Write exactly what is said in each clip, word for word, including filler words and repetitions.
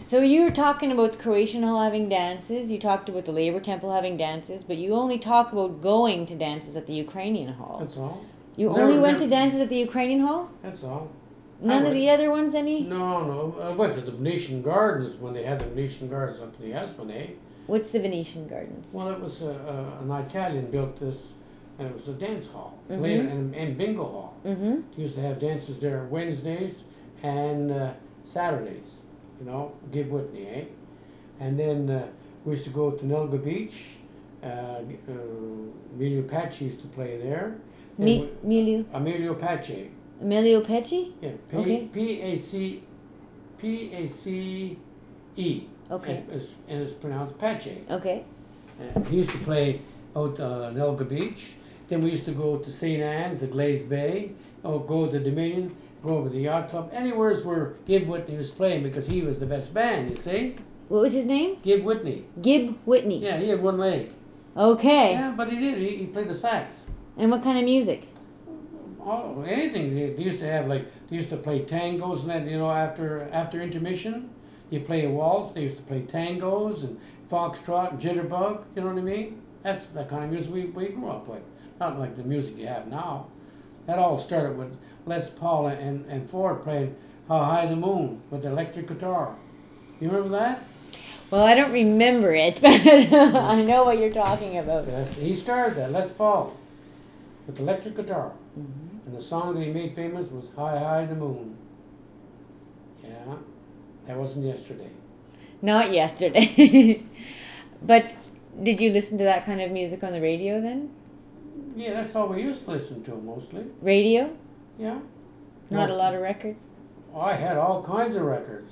So you were talking about the Croatian Hall having dances. You talked about the Labor Temple having dances, but you only talk about going to dances at the Ukrainian Hall. That's all. You Never- only went never- to dances at the Ukrainian Hall? That's all. None I of the went- other ones, any? No, no. I went to the Venetian Gardens when they had the Venetian Gardens up in the Esplanade. What's the Venetian Gardens? Well, it was a, a, an Italian built this, and it was a dance hall, Mhm. later, and, and bingo hall. Mm-hmm. They used to have dances there Wednesdays and uh, Saturdays, you know, give Whitney, eh? And then uh, we used to go to Nelga Beach. Uh, uh, Emilio Pace used to play there. Then Mi- we- Emilio, Emilio Pace. Emilio Pecci? Yeah, P Okay. P A C P A C E. Okay. And it's, and it's pronounced Pace. Okay. Uh, he used to play out uh, Nelga Beach. Then we used to go to Saint Anne's, the Glazed Bay, or go to Dominion, go over to the Yacht Club, anywhere where Gib Whitney was playing because he was the best band, you see? What was his name? Gib Whitney. Gib Whitney. Yeah, he had one leg. Okay. Yeah, but he did. He, he played the sax. And what kind of music? Oh, anything. They, they used to have like they used to play tangos and that. You know, after after intermission, you play a waltz. They used to play tangos and foxtrot and jitterbug. You know what I mean? That's the kind of music we, we grew up with. Not like the music you have now. That all started with Les Paul and, and Ford playing How High the Moon with the electric guitar. You remember that? Well, I don't remember it, but I know what you're talking about. Yes, he started that, Les Paul, with the electric guitar. Mm-hmm. And the song that he made famous was High, High the Moon. Yeah, that wasn't yesterday. Not yesterday. But did you listen to that kind of music on the radio then? Yeah, that's all we used to listen to mostly. Radio? Yeah. Not No, a lot of records? I had all kinds of records.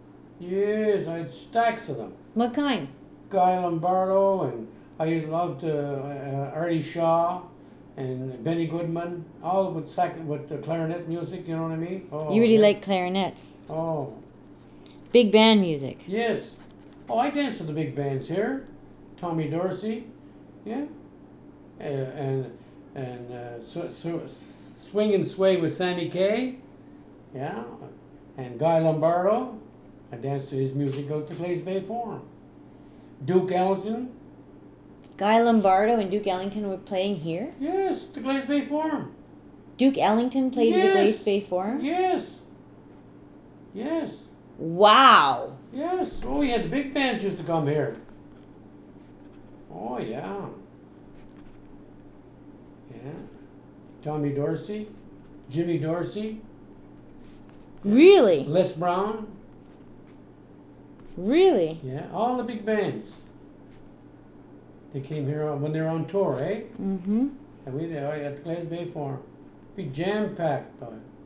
Yes, I had stacks of them. What kind? Guy Lombardo, and I loved uh, uh, Artie Shaw and Benny Goodman, all with sac- with the clarinet music, you know what I mean? Oh, You really yeah. like clarinets. Oh, Big band music. yes. Oh, I danced with the big bands here. Tommy Dorsey, yeah. Uh, and and uh, sw- sw- Swing and Sway with Sammy Kaye, yeah. And Guy Lombardo, I danced to his music out to Glaze Bay Forum. Duke Ellington, Guy Lombardo and Duke Ellington were playing here? yes, the Glaze Bay Forum. Duke Ellington played at the Yes. Glace Bay Forum? Yes. Yes. Wow. Yes. Oh, yeah, the big bands used to come here. Oh, yeah. Yeah. Tommy Dorsey, Jimmy Dorsey, Really? Les Brown. Really? Yeah, all the big bands. They came here on- when they were on tour, eh? Mm-hmm. And we did at the Glaze Bay Forum. Be jam packed, but